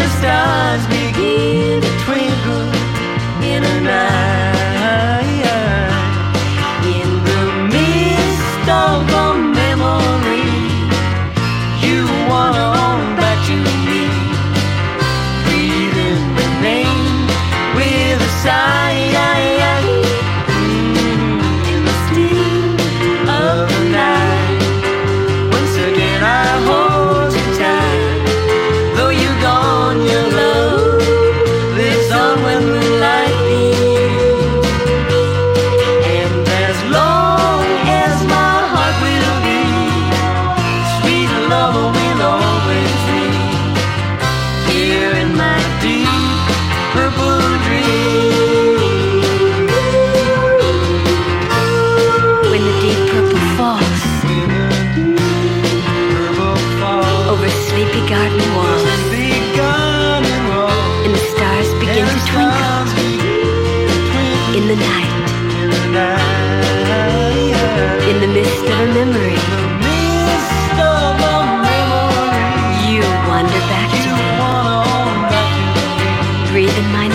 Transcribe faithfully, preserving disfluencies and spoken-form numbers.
stars begin to twinkle in the night. In the mist of a memory, you wanna own back to me. Breathing the name with a sigh. In the still of the night, once again I hold you tight. Though you're gone, your love lives on when moonlight beams. And as long as my heart will beat, sweet love will always ring here in my deep purple dream. When the deep purple falls over sleepy garden walls, and the stars begin to twinkle in the night, in the mist of a memory, you wander back to me, breathe in my